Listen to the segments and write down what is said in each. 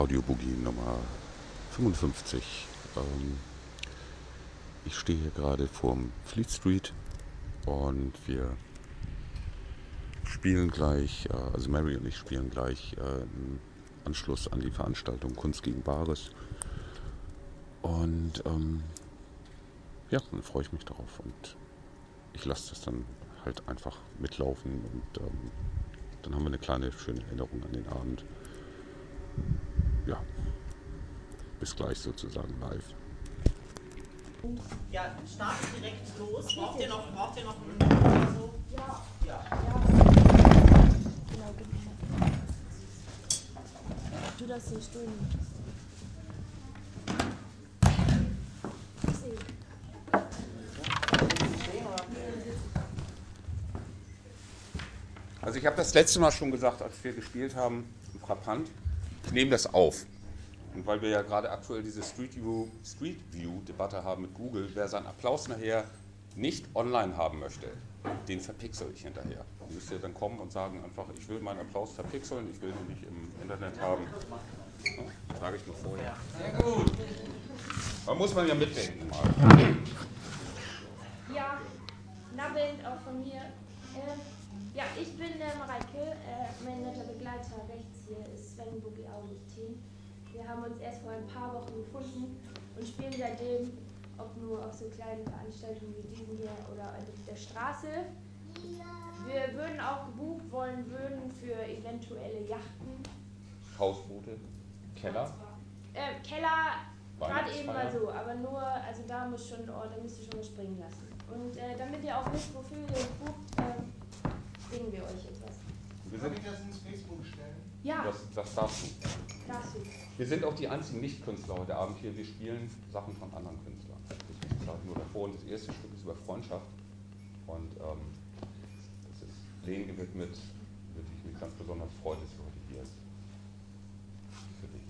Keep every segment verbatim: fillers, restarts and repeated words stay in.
Audioboogie Nummer fünfundfünfzig. Ähm, ich stehe hier gerade vorm Fleet Street und wir spielen gleich, äh, also Mary und ich spielen gleich äh, im Anschluss an die Veranstaltung Kunst gegen Bares. Und ähm, ja, dann freue ich mich darauf und ich lasse das dann halt einfach mitlaufen und ähm, dann haben wir eine kleine schöne Erinnerung an den Abend. Ja, bis gleich sozusagen live. Ja, startet direkt los. Braucht ihr noch, braucht ihr noch einen so? Ja. Ja. Ja. Genau, genau. Du darfst den Stuhl nehmen. Ich sehe. Also ich habe das letzte Mal schon gesagt, als wir gespielt haben, frappant, ich nehme das auf. Und weil wir ja gerade aktuell diese Street View, Street View Debatte haben mit Google, wer seinen Applaus nachher nicht online haben möchte, den verpixel ich hinterher. Dann müsst ihr dann kommen und sagen einfach, ich will meinen Applaus verpixeln, ich will ihn nicht im Internet haben. Ja, sage ich nur vorher. Sehr gut. Da muss man ja mitdenken mal. Ja, Nabend auch von mir. Ähm, ja, ich bin der Mareike. Äh, mein netter Begleiter rechts hier ist Sven Boogie Augustin. Wir haben uns erst vor ein paar Wochen gefunden und spielen seitdem, ob nur auf so kleinen Veranstaltungen wie diesen hier oder auf der Straße. Wir würden auch gebucht wollen würden für eventuelle Yachten. Hausboote, Keller. Äh, Keller, gerade eben mal Weihnachtsfeier. so, aber nur, also da muss schon, oh, da müsst ihr schon mal springen lassen. Und äh, damit ihr auch wisst, wofür ihr bucht, äh, bringen wir euch etwas. Wir Soll sind, ich das ins Facebook stellen? Ja, das, das darfst du. darfst du. Wir sind auch die einzigen Nicht-Künstler heute Abend hier. Wir spielen Sachen von anderen Künstlern. Das sage ich nur davor. Und das erste Stück ist über Freundschaft. Und ähm, das ist Lehen gewidmet, über die ich mich ganz besonders freue, dass sie heute hier ist. Für dich.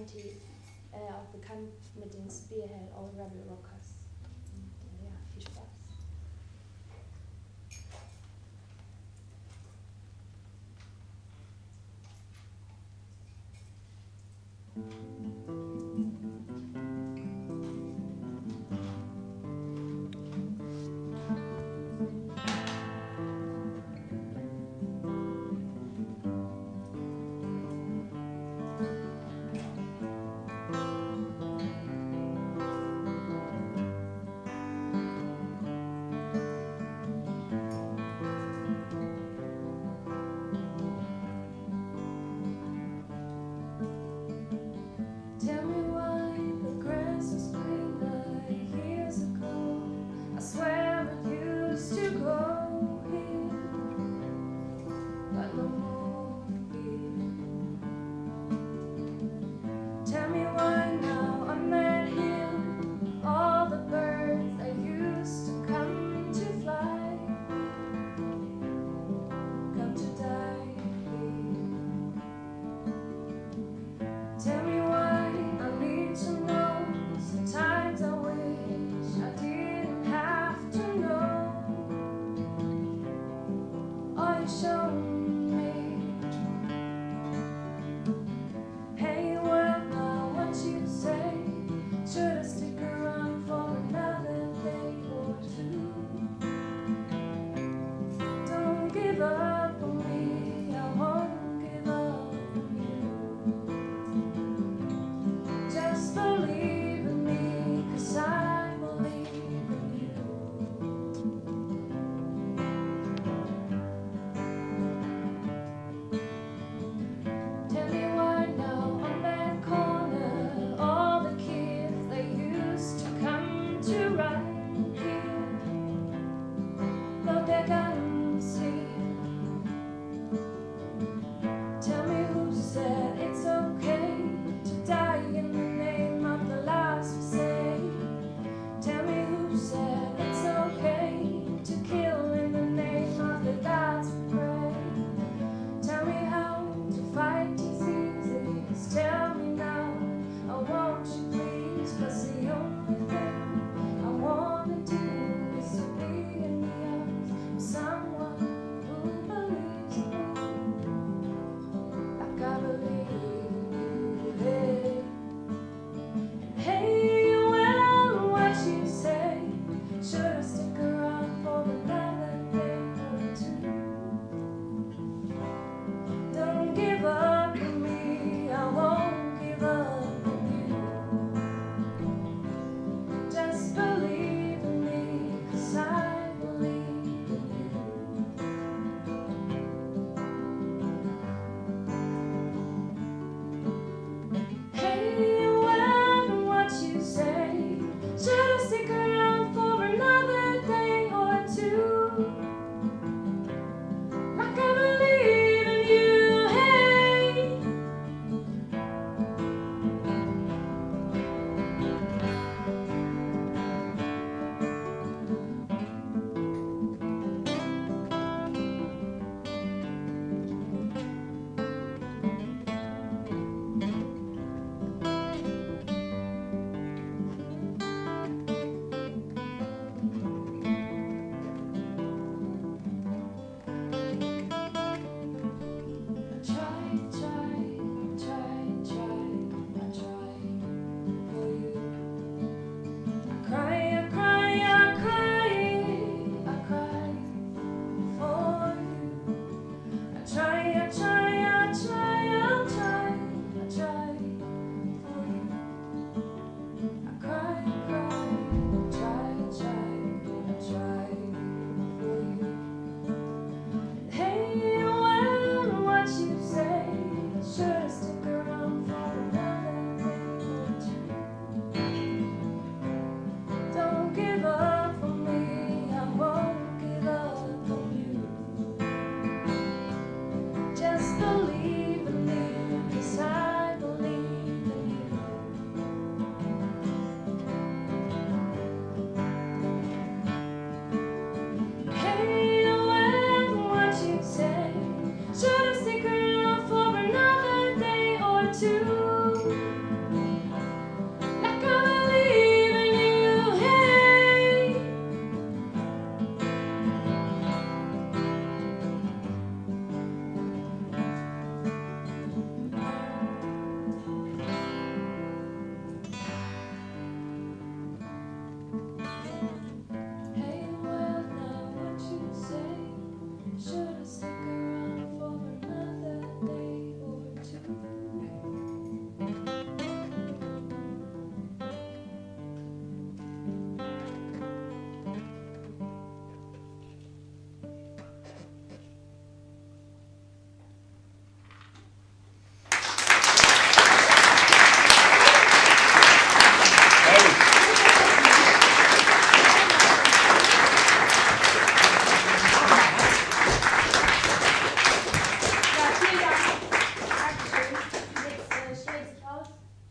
neunzig äh, auch bekannt mit den Spearhead All Rebel Rockers. Und, äh, ja, viel Spaß.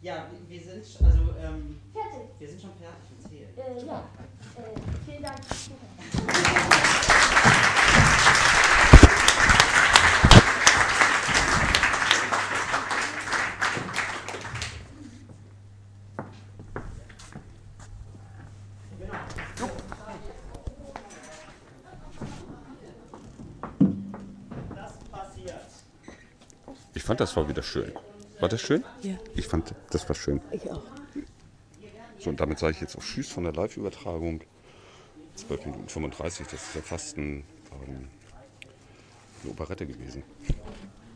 Ja, wir, wir sind, sch- also, ähm, Fertig. wir sind schon fertig mit Zählen. Äh, ja. Äh, vielen Dank. Das passiert. Ich fand, das war wieder schön. War das schön? Ja. Ich fand, das war schön. Ich auch. So, und damit sage ich jetzt auch Tschüss von der Live-Übertragung. zwölf Minuten fünfunddreißig, das ist ja fast ein, ähm, eine Operette gewesen.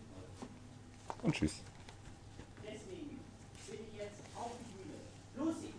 Und Tschüss. Deswegen bin ich jetzt auf die Bühne. Lucy!